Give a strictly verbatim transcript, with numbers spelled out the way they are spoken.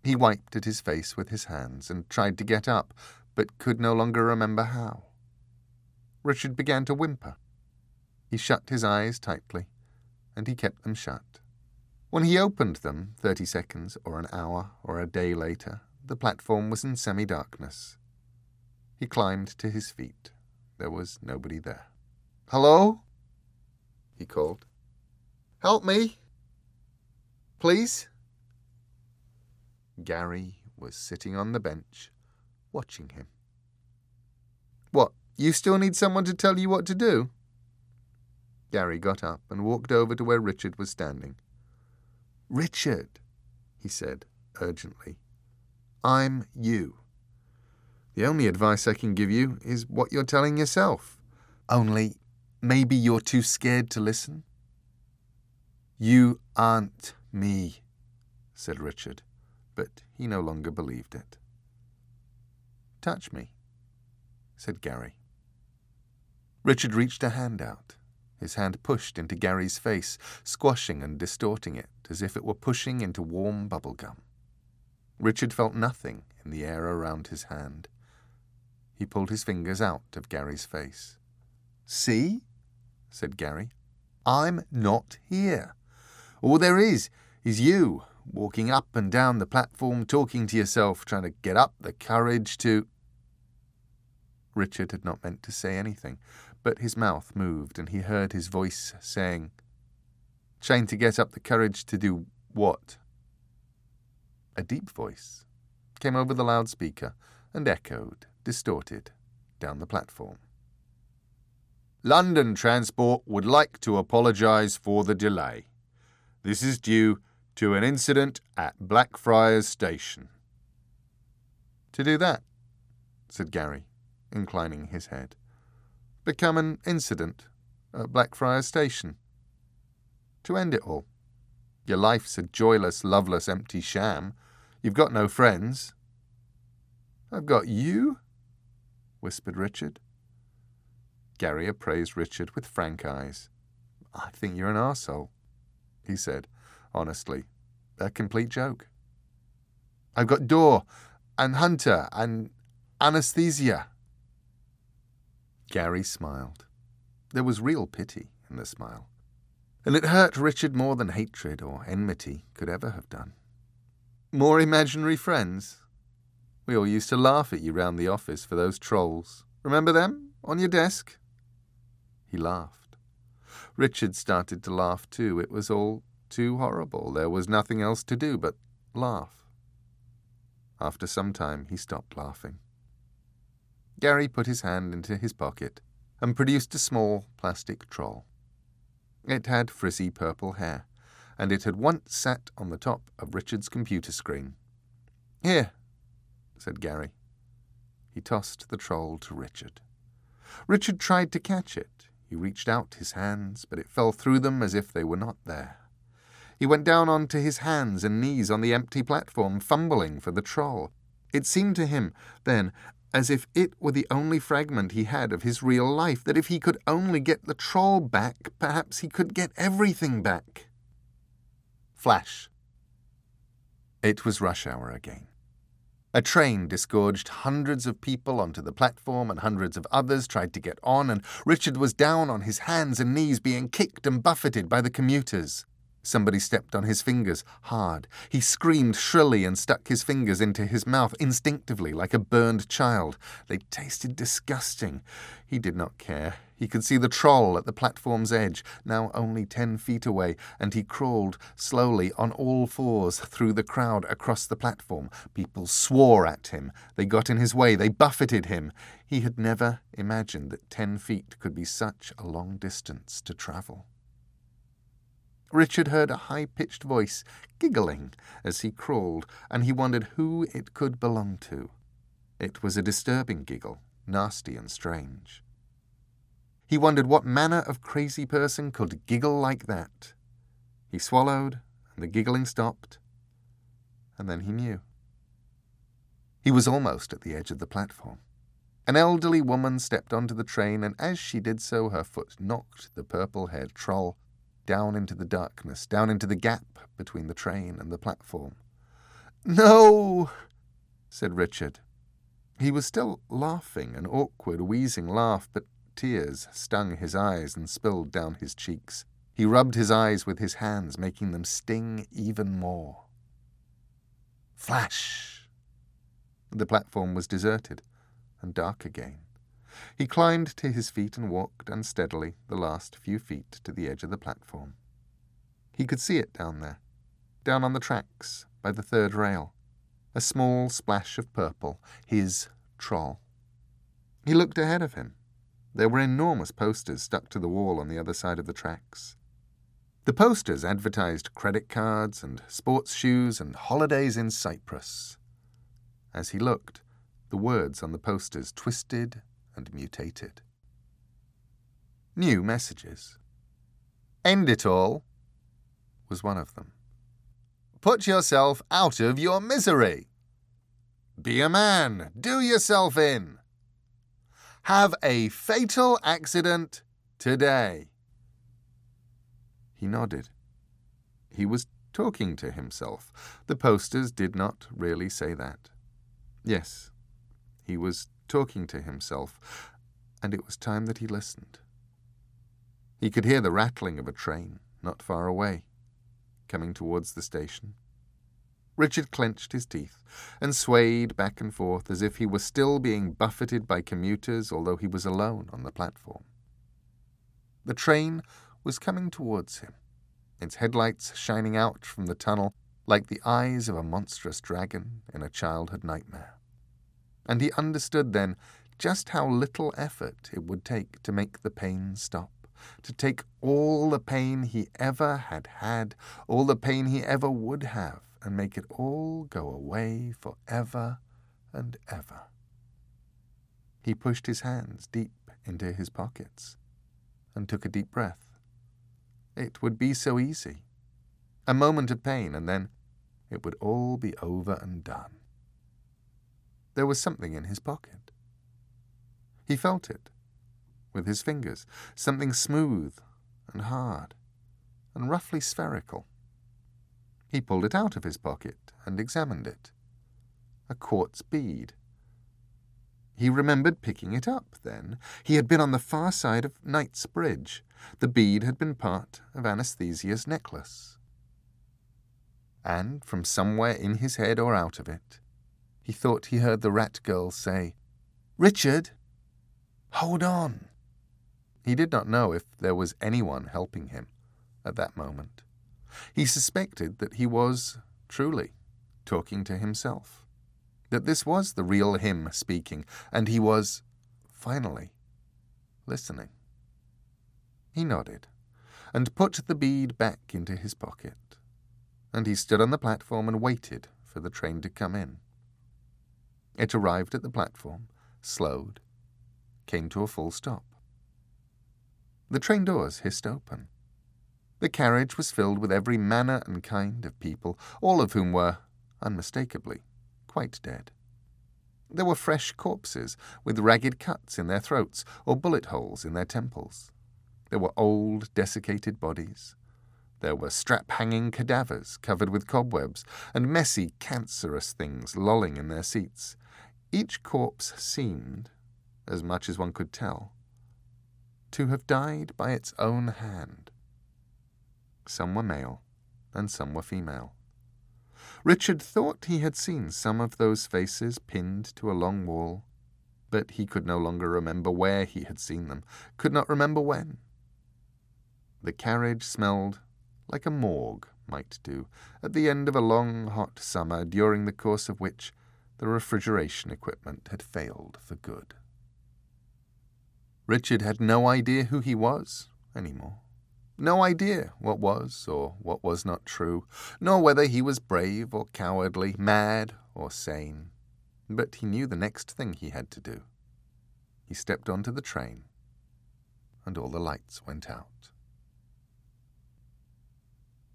He wiped at his face with his hands and tried to get up, but could no longer remember how. Richard began to whimper. He shut his eyes tightly, and he kept them shut. When he opened them, thirty seconds or an hour or a day later, the platform was in semi-darkness. He climbed to his feet. There was nobody there. "Hello?" he called. "Help me. Please?" Gary was sitting on the bench, watching him. "What, you still need someone to tell you what to do?" Gary got up and walked over to where Richard was standing. "Richard," he said urgently, "I'm you. The only advice I can give you is what you're telling yourself. Only, maybe you're too scared to listen." "You aren't me," said Richard, but he no longer believed it. "Touch me," said Gary. Richard reached a hand out. His hand pushed into Gary's face, squashing and distorting it as if it were pushing into warm bubble gum. Richard felt nothing in the air around his hand. He pulled his fingers out of Gary's face. "See?" said Gary. "I'm not here. All there is is you, walking up and down the platform, talking to yourself, trying to get up the courage to—" Richard had not meant to say anything, but his mouth moved and he heard his voice saying, "Trying to get up the courage to do what?" A deep voice came over the loudspeaker and echoed, distorted, down the platform. "London Transport would like to apologise for the delay. This is due to an incident at Blackfriars Station." "To do that," said Gary, inclining his head. "Become an incident at Blackfriars Station. To end it all. Your life's a joyless, loveless, empty sham. You've got no friends." "I've got you," whispered Richard. Gary appraised Richard with frank eyes. "I think you're an arsehole," he said, honestly. "A complete joke." "I've got Dor, and Hunter, and Anesthesia." Gary smiled. There was real pity in the smile, and it hurt Richard more than hatred or enmity could ever have done. "More imaginary friends? We all used to laugh at you round the office for those trolls. Remember them, on your desk?" He laughed. Richard started to laugh too. It was all too horrible. There was nothing else to do but laugh. After some time, he stopped laughing. Gary put his hand into his pocket and produced a small plastic troll. It had frizzy purple hair, and it had once sat on the top of Richard's computer screen. "Here," said Gary. He tossed the troll to Richard. Richard tried to catch it. He reached out his hands, but it fell through them as if they were not there. He went down onto his hands and knees on the empty platform, fumbling for the troll. It seemed to him, then, as if it were the only fragment he had of his real life, that if he could only get the troll back, perhaps he could get everything back. Flash. It was rush hour again. A train disgorged hundreds of people onto the platform, and hundreds of others tried to get on, and Richard was down on his hands and knees being kicked and buffeted by the commuters. Somebody stepped on his fingers, hard. He screamed shrilly and stuck his fingers into his mouth instinctively like a burned child. They tasted disgusting. He did not care. He could see the troll at the platform's edge, now only ten feet away, and he crawled slowly on all fours through the crowd across the platform. People swore at him. They got in his way. They buffeted him. He had never imagined that ten feet could be such a long distance to travel. Richard heard a high-pitched voice giggling as he crawled, and he wondered who it could belong to. It was a disturbing giggle, nasty and strange. He wondered what manner of crazy person could giggle like that. He swallowed, and the giggling stopped, and then he knew. He was almost at the edge of the platform. An elderly woman stepped onto the train, and as she did so, her foot knocked the purple-haired troll down into the darkness, down into the gap between the train and the platform. "No," said Richard. He was still laughing, an awkward, wheezing laugh, but tears stung his eyes and spilled down his cheeks. He rubbed his eyes with his hands, making them sting even more. Flash! The platform was deserted and dark again. He climbed to his feet and walked unsteadily the last few feet to the edge of the platform. He could see it down there, down on the tracks by the third rail, a small splash of purple, his troll. He looked ahead of him. There were enormous posters stuck to the wall on the other side of the tracks. The posters advertised credit cards and sports shoes and holidays in Cyprus. As he looked, the words on the posters twisted and mutated. New messages. "End it all," was one of them. "Put yourself out of your misery. Be a man. Do yourself in. Have a fatal accident today." He nodded. He was talking to himself. The posters did not really say that. Yes, he was talking to himself, and it was time that he listened. He could hear the rattling of a train not far away, coming towards the station. Richard clenched his teeth and swayed back and forth as if he were still being buffeted by commuters, although he was alone on the platform. The train was coming towards him, its headlights shining out from the tunnel like the eyes of a monstrous dragon in a childhood nightmare. And he understood then just how little effort it would take to make the pain stop, to take all the pain he ever had had, all the pain he ever would have, and make it all go away forever and ever. He pushed his hands deep into his pockets and took a deep breath. It would be so easy. A moment of pain, and then it would all be over and done. There was something in his pocket. He felt it with his fingers, something smooth and hard and roughly spherical. He pulled it out of his pocket and examined it. A quartz bead. He remembered picking it up then. He had been on the far side of Knightsbridge. The bead had been part of Anastasia's necklace. And from somewhere in his head or out of it, he thought he heard the rat girl say, "Richard, hold on." He did not know if there was anyone helping him at that moment. He suspected that he was, truly, talking to himself, that this was the real him speaking, and he was, finally, listening. He nodded, and put the bead back into his pocket, and he stood on the platform and waited for the train to come in. It arrived at the platform, slowed, came to a full stop. The train doors hissed open. The carriage was filled with every manner and kind of people, all of whom were, unmistakably, quite dead. There were fresh corpses with ragged cuts in their throats or bullet holes in their temples. There were old, desiccated bodies. There were strap-hanging cadavers covered with cobwebs and messy, cancerous things lolling in their seats. Each corpse seemed, as much as one could tell, to have died by its own hand. Some were male, and some were female. Richard thought he had seen some of those faces pinned to a long wall, but he could no longer remember where he had seen them, could not remember when. The carriage smelled like a morgue might do at the end of a long, hot summer during the course of which the refrigeration equipment had failed for good. Richard had no idea who he was anymore. No idea what was or what was not true, nor whether he was brave or cowardly, mad or sane. But he knew the next thing he had to do. He stepped onto the train, and all the lights went out.